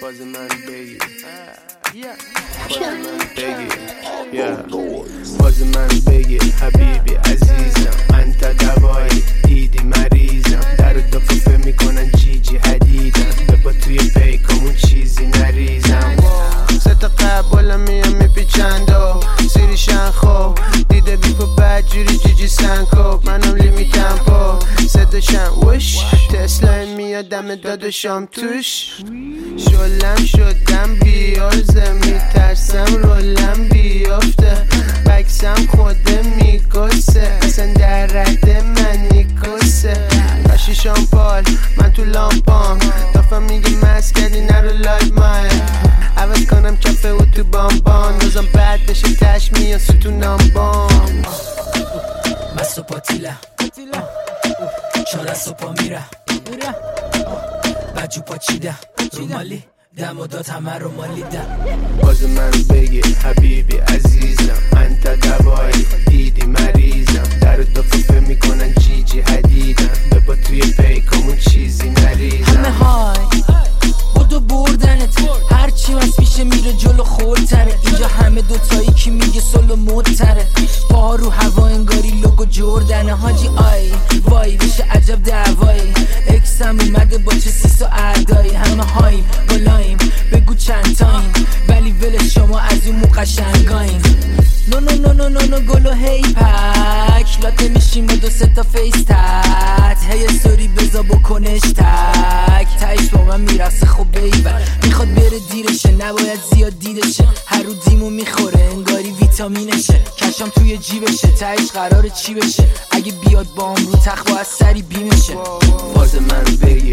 باز من بگی باز من بگی حبیبی عزیزم انت دوایی دیدی مریضم در دفعه میکنن جیجی حدیدم ببا توی پیکامون چیزی نریزم ست قبولم میام میپیچند و سیریشن خوب دیده بیپو بدجوری جیجی سنکوب منم لیمی تمپو ستشم وش تسلا میادم دادشم توش شلم شدم بیارزه میترسم رولم بیافته بکسم خوده میگسه اصلا در رد من نیکسه کاشیشان پال من تو لامپام دافم میگه مست کردی نرو لایف مای عوض کنم کفه و تو بامبان روزم بد بشه تش میاد ستونم بام مست و پاتیله چاره سپا میره بجو پاچیده رومالی دم و داد همه رو مالیده باز من بگی حبیبی عزیزم انت دوایی دیدی مریضم در دفعه میکنن جیجی حدیدم ببا توی پیکامون چیزی نریزم همه های بودو بردنت هرچی مست میشه میره جلو خورتره اینجا همه دوتایی که میگه سلو مدتره پا رو هوا انگاری لوگو جردنه حاجی آی وای بشه عجب دعوایی اکسم اومده با چه سیس و اعدایی همه هاییم بالایم بگو چند تایم ولی ولش شما از اون قشنگاین نو نو نو نو نو نو گلو هی پک لاته میشیم و دو سه تا فیس تت هی استوری بزا بکنش تک تایش با من میرسه خب بیبر میخواد بره دیرشه نباید زیاد دیدشه هر رو دیمو میخوره انگاری ویتامینشه کشم توی جیبشه تایش قراره چی بشه اگه بیاد بام رو تخت باید سری بیمشه باز من بگی